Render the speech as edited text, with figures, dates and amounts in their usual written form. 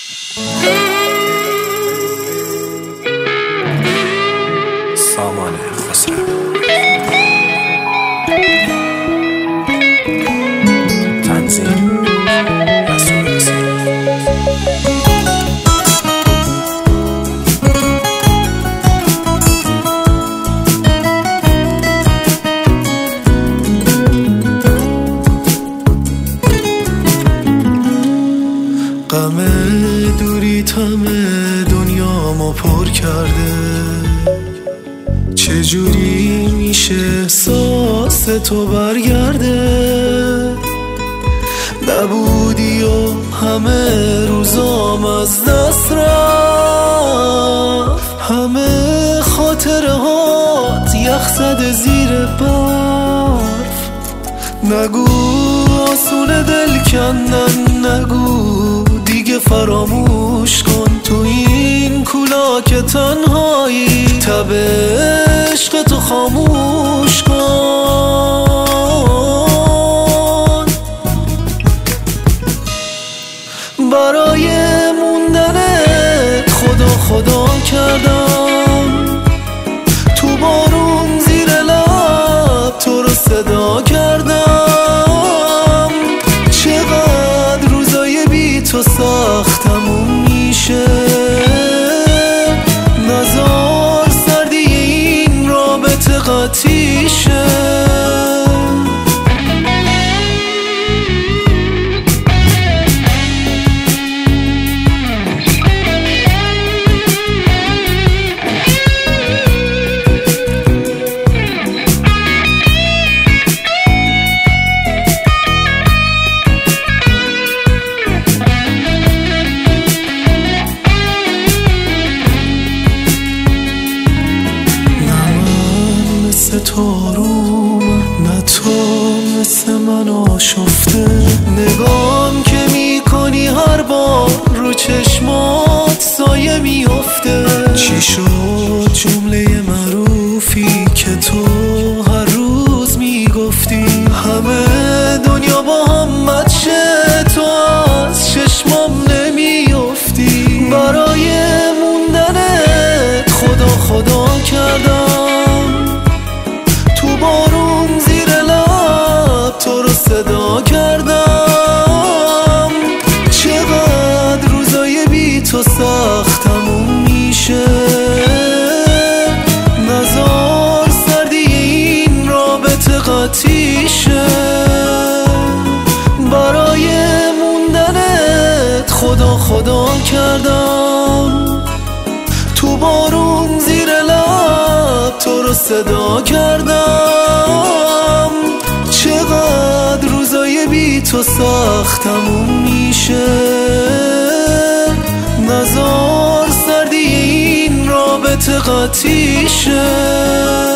سامان خسرو تنظیم رسول حسین. غم دوری تم دنیامو پر کرده، چجوری میشه احساس تو برگرده؟ نبودی و همه روزام از دست رفت، همه خاطره هات یخ زده زیر برف. نگو آسون دل کندن، نگو دیگه فراموش کن تو این کولا که تنهایی، تب عشق تو خاموش کن. برای موندنت خدا خدا کردم، تو بارون زیر لب تو رو صدا کردم. چقدر روزای بی تو سختمون میشه، نزار سردی این رابطه قطعی شه. تو رو نه تو مثل من آشفته، نگام که میکنی هر بار رو چشمات سایه میفته. چی شد جمله معروفی که تو هر روز میگفتی؟ همه دنیا با هم مچه، تو از چشمام نمیفتی. برای موندنت خدا خدا کردم، تو بارون زیر لب تو رو صدا کردم. چقدر روزای بی تو سختمون میشه، نزار سردی این رابطه قطعی شه. برای موندنت خدا خدا کردم، تو بارون زیر لب تو رو صدا کردم. چقدر روزای بی تو سختمون میشه، نزار سردی این رابطه قطعی شه.